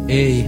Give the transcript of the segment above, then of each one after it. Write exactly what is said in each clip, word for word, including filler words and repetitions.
Ei,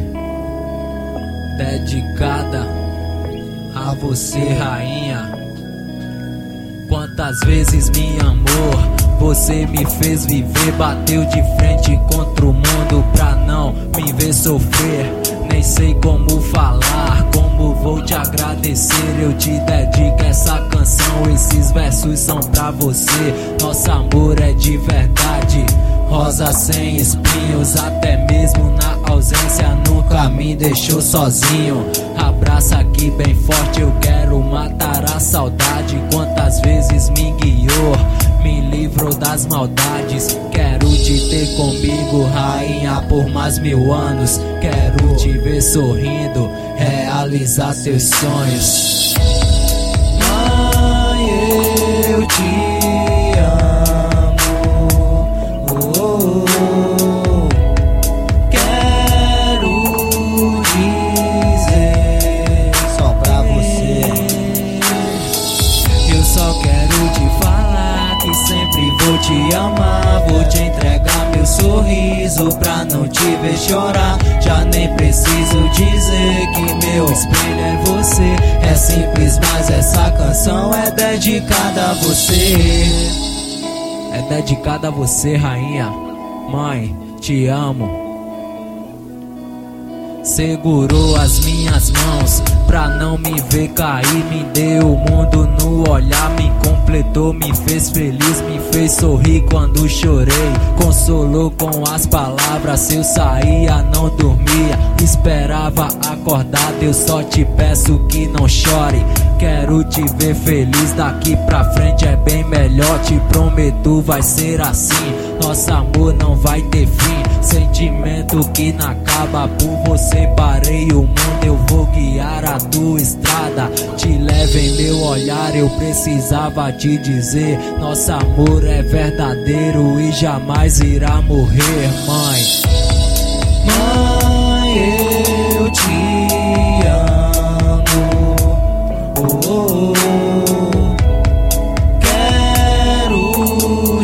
dedicada a você, rainha. Quantas vezes, meu amor, você me fez viver. Bateu de frente contra o mundo pra não me ver sofrer. Nem sei como falar, como vou te agradecer. Eu te dedico essa canção, esses versos são pra você. Nosso amor é de verdade, rosa sem espinhos. Até mesmo na ausência nunca me deixou sozinho. Abraça aqui bem forte, eu quero matar a saudade. Quantas vezes me guiou, me livrou das maldades. Quero te ter comigo, rainha, por mais mil anos. Quero te ver sorrindo, realizar teus sonhos. Mãe, eu te amo. Oh, oh, oh. Quero dizer só pra você. Eu só quero te falar que sempre vou te amar. Vou te entregar meu sorriso pra não te ver chorar. Já nem preciso dizer que meu espelho é você. É simples, mas essa canção é dedicada a você. É dedicada a você, rainha. Mãe, te amo. Segurou as minhas mãos pra não me ver cair. Me deu o mundo no olhar, me completou, me fez feliz, me fez sorrir quando chorei. Consolou com as palavras, se eu saía não dormia, esperava acordar. Eu só te peço que não chore, quero te ver feliz. Daqui pra frente é bem melhor, te prometo vai ser assim. Nosso amor não vai ter fim, sentimento que não acaba. Por você parei o mundo, eu vou guiar a tua estrada. Te levo em meu olhar, eu precisava te dizer. Nosso amor é verdadeiro e jamais irá morrer, mãe. Mãe, eu te amo. Oh, oh, oh. Quero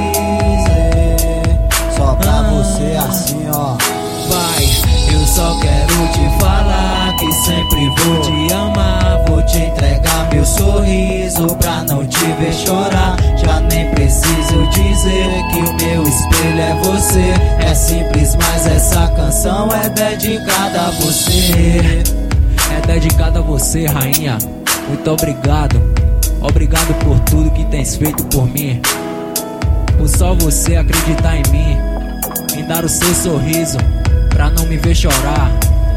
dizer Só pra você assim, ó. vai, eu só quero te falar que sempre vou te amar. Vou te entregar meu sorriso pra não te ver chorar. Já nem preciso dizer que o meu espelho é você. É simples, mas essa canção é dedicada a você. É dedicada a você, rainha. Muito obrigado. Obrigado por tudo que tens feito por mim. Por só você acreditar em mim, me dar o seu sorriso pra não me ver chorar.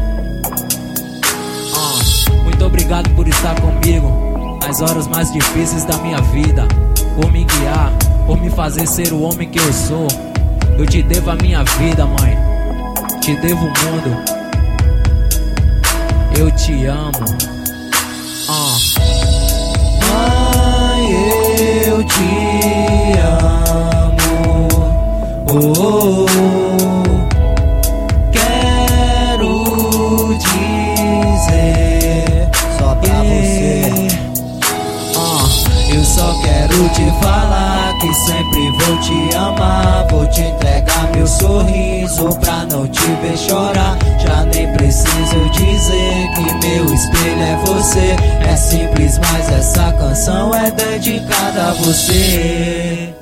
uh, Muito obrigado por estar comigo nas horas mais difíceis da minha vida, por me guiar, por me fazer ser o homem que eu sou. Eu te devo a minha vida, mãe, te devo o mundo. Eu te amo. uh. Mãe, eu te amo. Oh, oh, oh. Quero dizer Só pra você. uh, Eu só quero te falar que sempre vou te amar. Vou te entregar meu sorriso pra não te ver chorar. Já nem preciso dizer que meu espelho é você. É simples, mas essa canção é dedicada a você.